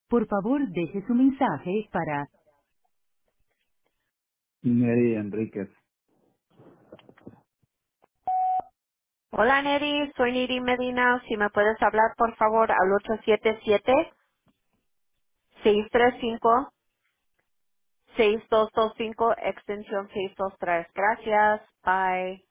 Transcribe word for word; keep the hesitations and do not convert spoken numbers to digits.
Por favor, deje su mensaje para... Neri Enríquez. Hola Neri, soy Neri Medina. Si me puedes hablar por favor al ocho siete siete, seis tres cinco, seis dos dos cinco extensión seiscientos veintitrés. Gracias. Bye.